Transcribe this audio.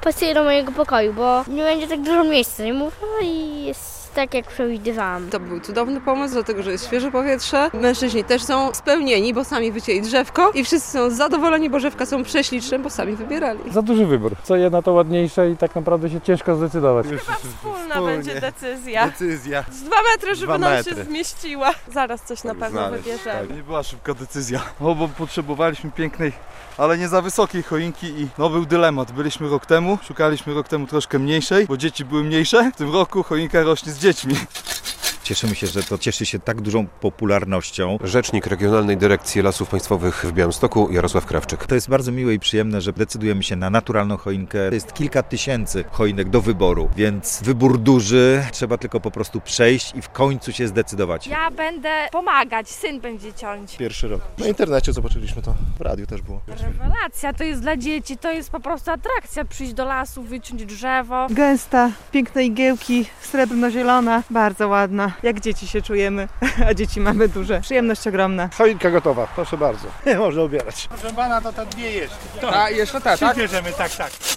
pasuje do mojego pokoju, bo nie będzie tak dużo miejsca, nie mówię, i jest tak, jak przewidywałam. To był cudowny pomysł, dlatego że jest świeże powietrze. Mężczyźni też są spełnieni, bo sami wycięli drzewko i wszyscy są zadowoleni, bo drzewka są prześliczne, bo sami wybierali. Za duży wybór. Co jedno to ładniejsze i tak naprawdę się ciężko zdecydować. Chyba wspólna będzie decyzja. Z 2 metry, żeby nam się zmieściła. Zaraz coś na pewno wybierzemy. Tak, nie była szybka decyzja, bo potrzebowaliśmy pięknej, ale nie za wysokiej choinki i był dylemat. Byliśmy rok temu, szukaliśmy rok temu troszkę mniejszej, bo dzieci były mniejsze. W tym roku choinka rośnie z dziećmi. Cieszymy się, że to cieszy się tak dużą popularnością. Rzecznik Regionalnej Dyrekcji Lasów Państwowych w Białymstoku, Jarosław Krawczyk. To jest bardzo miłe i przyjemne, że decydujemy się na naturalną choinkę. To jest kilka tysięcy choinek do wyboru, więc wybór duży, trzeba tylko po prostu przejść i w końcu się zdecydować. Ja będę pomagać, syn będzie ciąć. Pierwszy rok. Na internecie zobaczyliśmy to, w radiu też było. Rewelacja, to jest dla dzieci, to jest po prostu atrakcja. Przyjść do lasu, wyciąć drzewo. Gęsta, piękne igiełki, srebrno-zielona, bardzo ładna. Jak dzieci się czujemy, a dzieci mamy duże. Przyjemność ogromna. Choinka gotowa, proszę bardzo. Można ubierać. Proszę pana, to ta dwie jest. Jeszcze ta, tak? Bierzemy, tak.